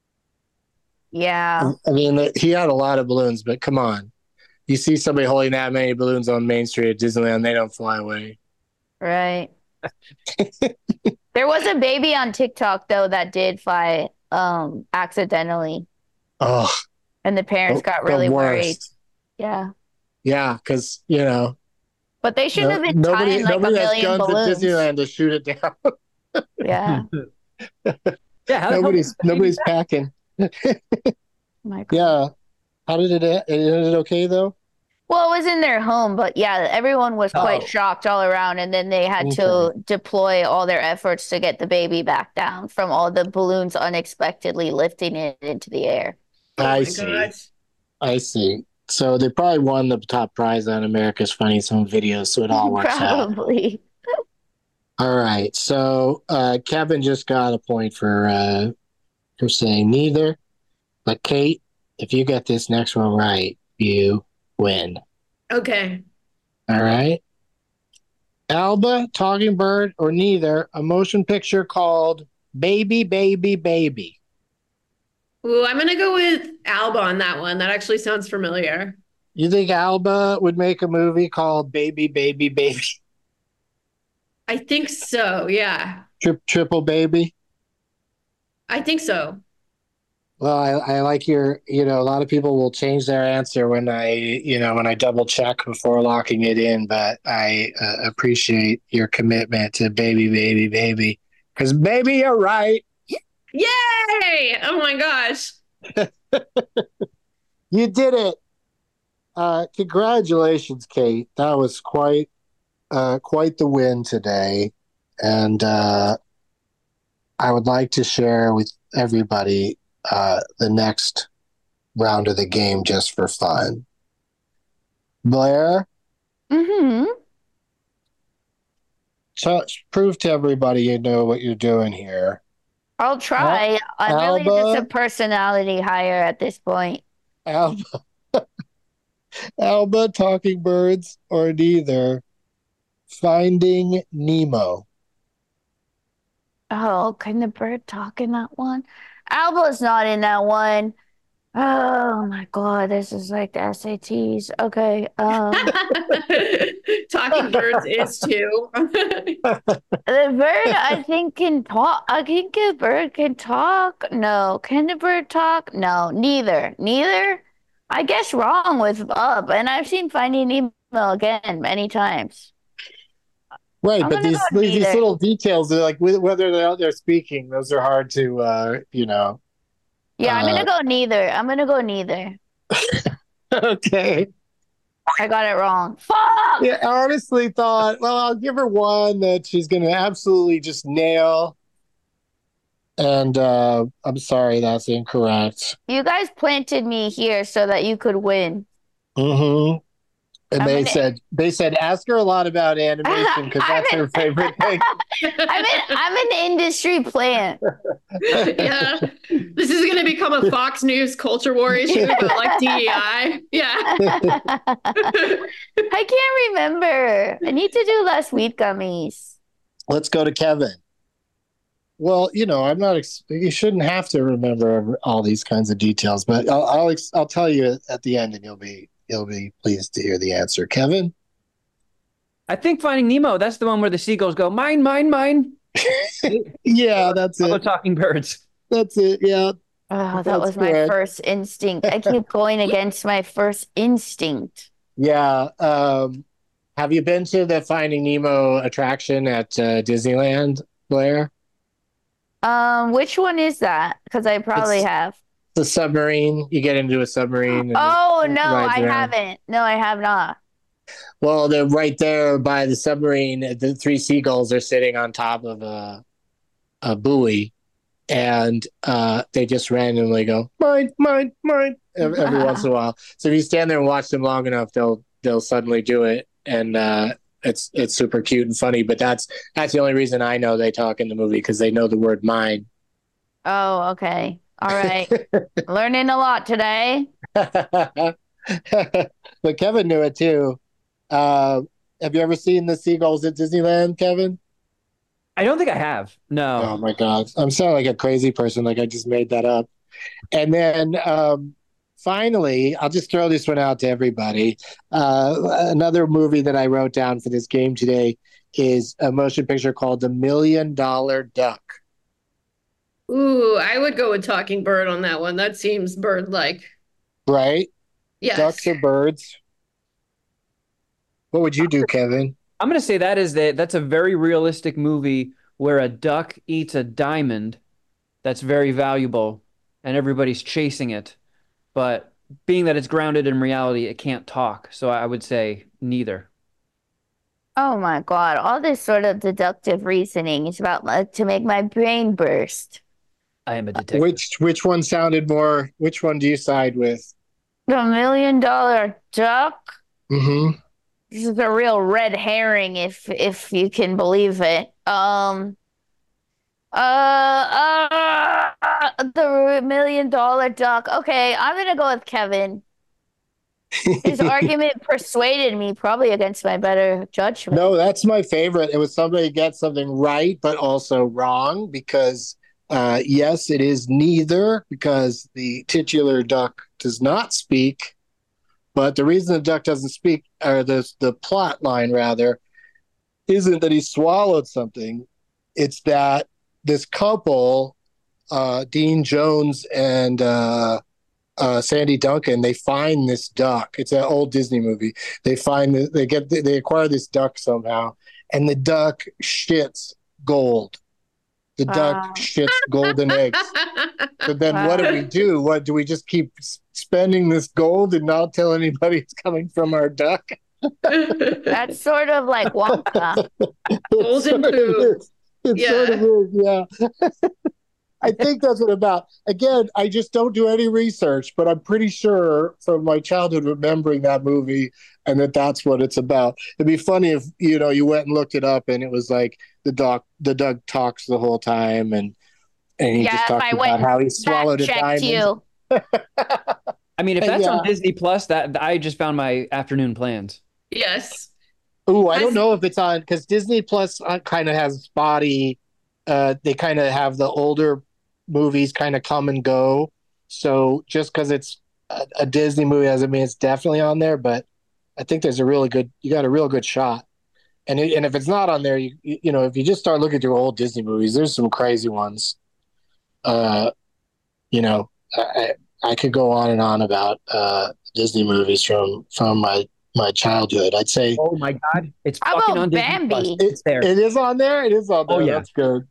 Yeah. I mean, he had a lot of balloons, but come on. You see somebody holding that many balloons on Main Street at Disneyland, they don't fly away. Right. There was a baby on TikTok though that did fly accidentally. Oh. And the parents got really worried. Yeah. Yeah, because but they shouldn't have been tying like a million balloons. At Disneyland to shoot it down. Yeah. Yeah. Nobody's packing. My God. Yeah. How did it end? It ended okay though? Well, it was in their home, but yeah, everyone was quite shocked all around, and then they had to deploy all their efforts to get the baby back down from all the balloons unexpectedly lifting it into the air. I see. So they probably won the top prize on America's Funniest Home Videos, so it all works out. Probably. All right. So Kevin just got a point for saying neither. But Kate, if you get this next one right, you win. Okay. All right. Alba, Talking Bird, or neither, a motion picture called Baby, Baby, Baby. Ooh, I'm gonna go with Alba on that one. That actually sounds familiar. You think Alba would make a movie called Baby, Baby, Baby? I think so, yeah. Triple Baby? I think so. Well, I like a lot of people will change their answer when I double check before locking it in, but I appreciate your commitment to Baby, Baby, Baby. Because baby, you're right. Yay! Oh my gosh. You did it. Congratulations, Kate. That was quite the win today. And I would like to share with everybody the next round of the game just for fun. Blair? Mm-hmm. Prove to everybody you know what you're doing here. I'll try. I'm really just a personality hire at this point. Alba, Talking Birds, or neither. Finding Nemo. Oh, can the bird talk in that one? Alba's not in that one. Oh my God, this is like the SATs. Okay. Talking Birds is too. The bird, I think, can talk. I think a bird can talk. No. Can the bird talk? No. Neither. I guess wrong with up. And I've seen Finding Nemo again many times. Right, but these little details, are like whether they're out there speaking, those are hard to, Yeah, I'm gonna go neither. Okay. I got it wrong. Fuck! Yeah, I honestly thought, well, I'll give her one that she's going to absolutely just nail. And I'm sorry, that's incorrect. You guys planted me here so that you could win. Mm-hmm. And they said, ask her a lot about animation because that's her favorite thing. I'm an industry plant. Yeah. This is going to become a Fox News culture war issue about like DEI. Yeah. I can't remember. I need to do less wheat gummies. Let's go to Kevin. Well, I'm not. You shouldn't have to remember all these kinds of details, but I'll tell you at the end, and you'll be pleased to hear the answer. Kevin? I think Finding Nemo, that's the one where the seagulls go, mine, mine, mine. Yeah, that's it. Talking birds. That's it, yeah. Oh, that was my first instinct. I keep going against my first instinct. Yeah. Have you been to the Finding Nemo attraction at Disneyland, Blair? Which one is that? Because I probably have. The submarine. You get into a submarine. Oh, no, I haven't. No, I have not. Well, they're right there by the submarine. The three seagulls are sitting on top of a buoy, and they just randomly go, mine, mine, mine, every once in a while. So if you stand there and watch them long enough, they'll suddenly do it, and it's super cute and funny. But that's the only reason I know they talk in the movie, because they know the word mine. Oh, okay. All right. Learning a lot today. But Kevin knew it too. Have you ever seen the seagulls at Disneyland, Kevin? I don't think I have. No. Oh my God. I'm sounding like a crazy person, like I just made that up. And then finally, I'll just throw this one out to everybody. Another movie that I wrote down for this game today is a motion picture called The $1 Million Duck. Ooh, I would go with Talking Bird on that one. That seems bird-like. Right? Yes. Ducks are birds. What would you do, Kevin? I'm going to say that's a very realistic movie where a duck eats a diamond that's very valuable and everybody's chasing it. But being that it's grounded in reality, it can't talk. So I would say neither. Oh my God. All this sort of deductive reasoning is about to make my brain burst. I am a detective. Which one sounded more? Which one do you side with? The $1 Million Duck. Mm-hmm. This is a real red herring, if you can believe it. The $1 Million Duck. Okay, I'm gonna go with Kevin. His argument persuaded me, probably against my better judgment. No, that's my favorite. It was somebody gets something right, but also wrong, because Yes, it is neither because the titular duck does not speak. But the reason the duck doesn't speak, or the plot line rather, isn't that he swallowed something. It's that this couple, Dean Jones and Sandy Duncan, they find this duck. It's an old Disney movie. They acquire this duck somehow, and the duck shits gold. The duck shits golden eggs. But then what do we do? What do we just keep spending this gold and not tell anybody it's coming from our duck? That's sort of like Wonka. Golden poo. It sort of is, yeah. I think that's what about. Again, I just don't do any research, but I'm pretty sure from my childhood remembering that movie and that's what it's about. It'd be funny if you went and looked it up and it was like the duck talks the whole time and he just talks about how he swallowed a diamond. I mean, if that's on Disney Plus, that I just found my afternoon plans. Yes. Ooh, I don't know if it's on because Disney Plus kind of has spotty. They kind of have the older movies kind of come and go. So just because it's a Disney movie doesn't mean it's definitely on there. But I think there's you got a real good shot. And if it's not on there, if you just start looking through old Disney movies, there's some crazy ones. I could go on and on about Disney movies from my childhood. I'd say. Oh my God! It's How fucking about on Disney Bambi? Plus. It's there. It is on there. It is on there. Oh, yeah. That's good.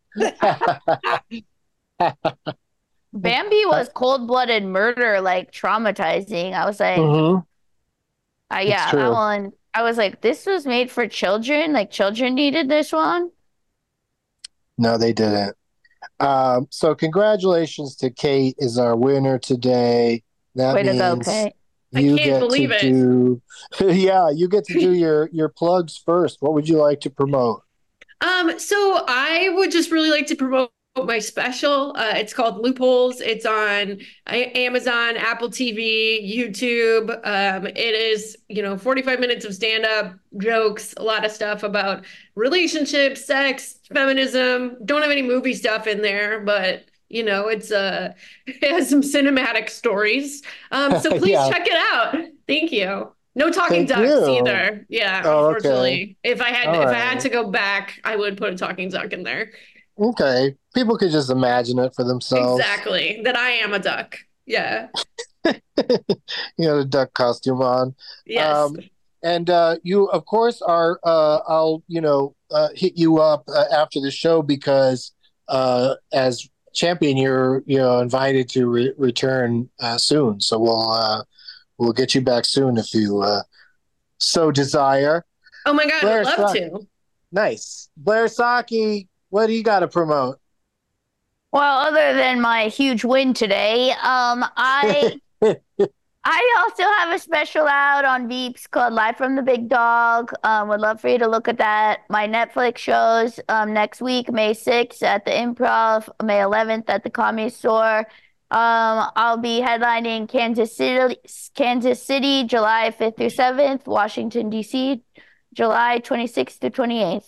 Bambi was cold-blooded murder, like traumatizing. I was like, It's true. that one. I was like, this was made for children. Like children needed this one. No, they didn't. So congratulations to Kate is our winner today. That Way to means go, Kate. you I can't believe it. You get to do your plugs first. What would you like to promote? So I would just really like to promote my special. It's called Loopholes. It's on Amazon, Apple TV, YouTube. It is, 45 minutes of stand-up jokes, a lot of stuff about relationships, sex, feminism. Don't have any movie stuff in there, but it has some cinematic stories. So please check it out. Thank you. No talking ducks either. Yeah, unfortunately. Okay. If I had to go back, I would put a talking duck in there. Okay. People could just imagine it for themselves. Exactly. That I am a duck. Yeah. The duck costume on. Yes. And you, of course, are. I'll hit you up after the show because as champion, you're invited to return soon. So we'll get you back soon if you so desire. Oh my God, I'd love to. Nice. Blair Saki, what do you got to promote? Well, other than my huge win today, I also have a special out on Veeps called Live from the Big Dog. Would love for you to look at that. My Netflix shows next week, May 6th at the Improv, May 11th at the Comedy Store. I'll be headlining Kansas City, July 5th through 7th, Washington, D.C., July 26th through 28th.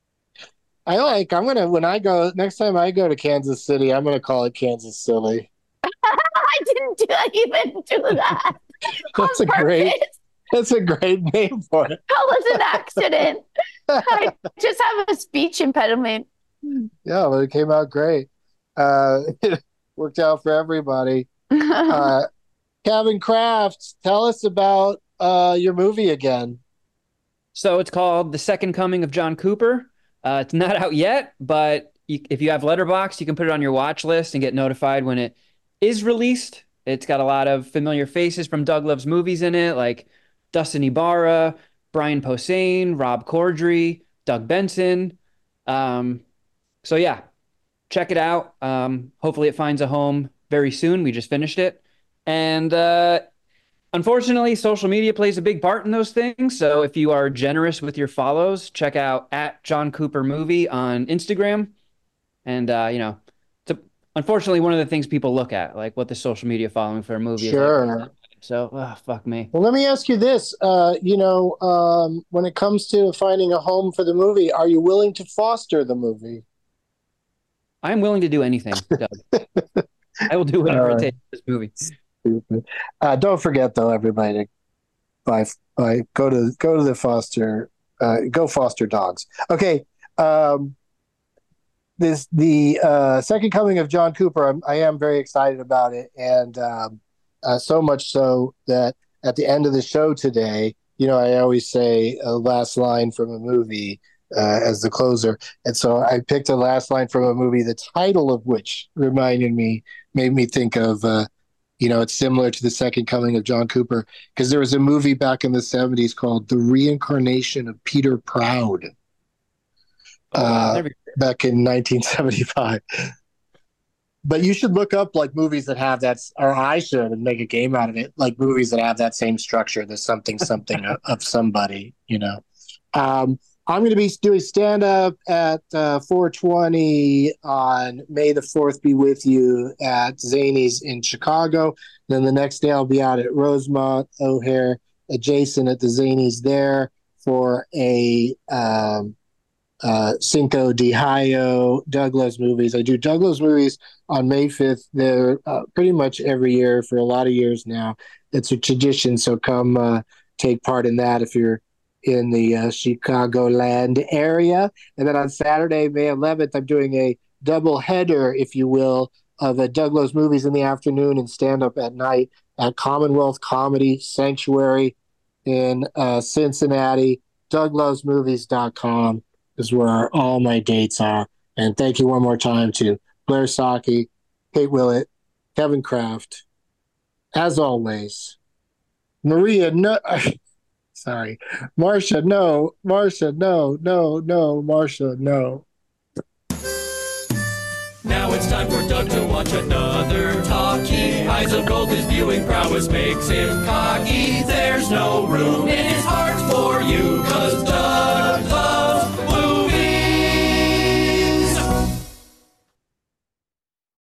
Next time I go to Kansas City, I'm going to call it Kansas Silly. I didn't even do that. That's a great name for it. That was an accident. I just have a speech impediment. Yeah, but it came out great. It worked out for everybody. Kevin Kraft, tell us about your movie again. So it's called The Second Coming of John Cooper. It's not out yet, but if you have Letterboxd, you can put it on your watch list and get notified when it is released. It's got a lot of familiar faces from Doug Loves Movies in it, like Dustin Ibarra, Brian Posehn, Rob Corddry, Doug Benson. So yeah, check it out. Hopefully it finds a home very soon. We just finished it. And unfortunately, social media plays a big part in those things. So if you are generous with your follows, check out @JohnCooperMovie on Instagram. And, it's unfortunately one of the things people look at, like what the social media following for a movie is. Like. So, fuck me. Well, let me ask you this. When it comes to finding a home for the movie, are you willing to foster the movie? I'm willing to do anything, Doug. I will do whatever it takes for this movie. Don't forget, though, everybody, to go to the foster, go foster dogs. Okay. The Second Coming of John Cooper, I am very excited about it, and so much so that at the end of the show today, I always say a last line from a movie as the closer, and so I picked a last line from a movie, the title of which made me think of, it's similar to the Second Coming of John Cooper, because there was a movie back in the 70s called The Reincarnation of Peter Proud. Back in 1975. But you should look up like movies that have that, or I should, and make a game out of it, like movies that have that same structure. There's something of somebody, I'm going to be doing stand-up at 420 on May the 4th be with you at Zanies in Chicago. Then the next day I'll be out at Rosemont O'Hare adjacent at the Zanies there for a Cinco de Mayo Doug Loves Movies. I do Doug Loves Movies on May 5th. They're pretty much every year for a lot of years now. It's a tradition, so come take part in that if you're in the Chicagoland area. And then on Saturday, May 11th, I'm doing a double header, if you will, of a Doug Loves Movies in the afternoon and stand-up at night at Commonwealth Comedy Sanctuary in Cincinnati. DougLovesMovies.com is where all my dates are. And thank you one more time to Blair Saki, Kate Willett, Kevin Kraft. As always, Maria, no, sorry, Marcia, no, Marcia, no, Marcia, no. Now it's time for Doug to watch another talkie. Eyes of gold, his viewing prowess makes him cocky. There's no room in his heart for you, 'cause Doug